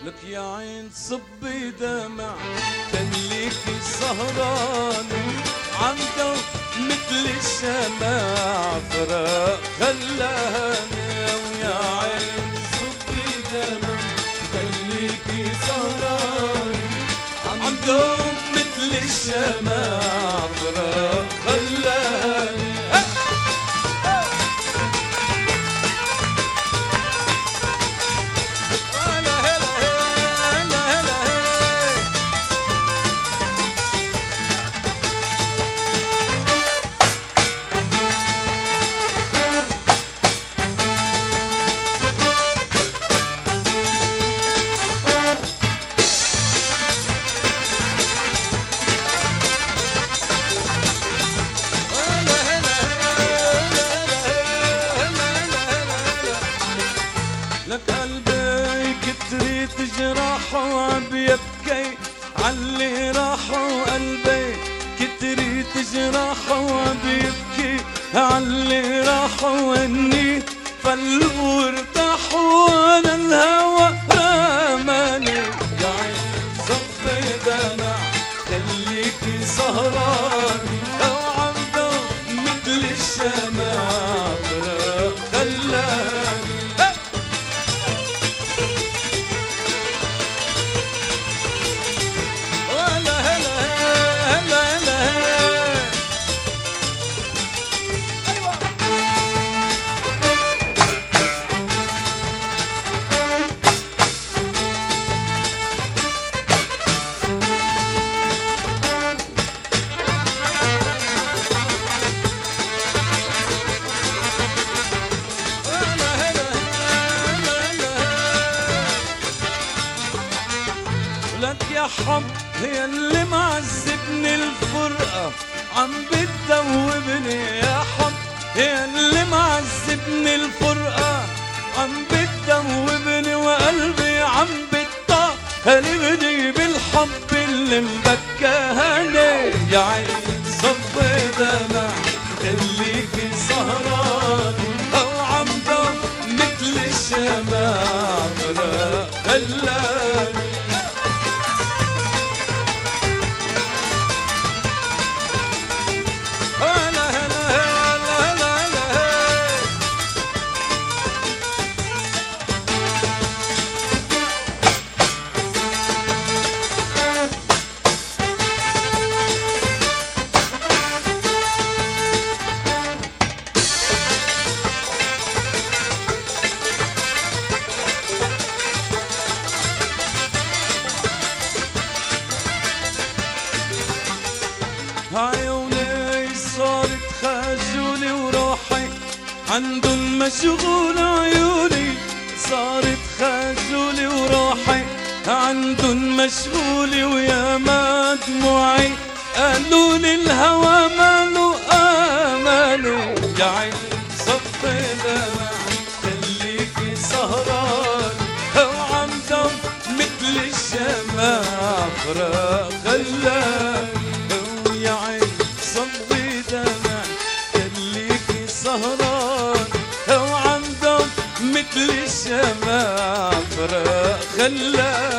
لك يا عين صبي دمع خليكي سهرانة عمدة مثل الشمع فراق خلاني. ويا عين صبي دمع خليكي سهرانة عمدة مثل الشمع فراق خلاني. لك قلبي كتري تجرح وعم يبكي عاللي راح، وقلبي كتري تجرح وعم يبكي عاللي راح، واني فلوا وارتاح وانا الهوى رماني. يا عين صفي دمع خليكي سهراني او عمدة مثل الشمع فراق خلاني. لك يا حب هي اللي معذبني الفرقة عم بتدوبني، يا حب هي اللي معذبني الفرقة عم بتدوبني، وقلبي عم بتقلبني بالحب اللي مبكاني. يا عين صفي دمع خليكي سهراني او عمدة مثل الشمع فراق خلاني. عيوني صارت خجولي وروحي عندن مشغول، عيوني صارت خجولي وروحي عندن مشغولي، ويا ما دموعي قالوا لي الهوى ماله امالي. يا عين صفي دمع خليكي سهراني او عمدة مثل الشمع فراق خلاني. يا عين صفي دمع خليكي سهران او عمدة مثل الشمع فراق خلاني.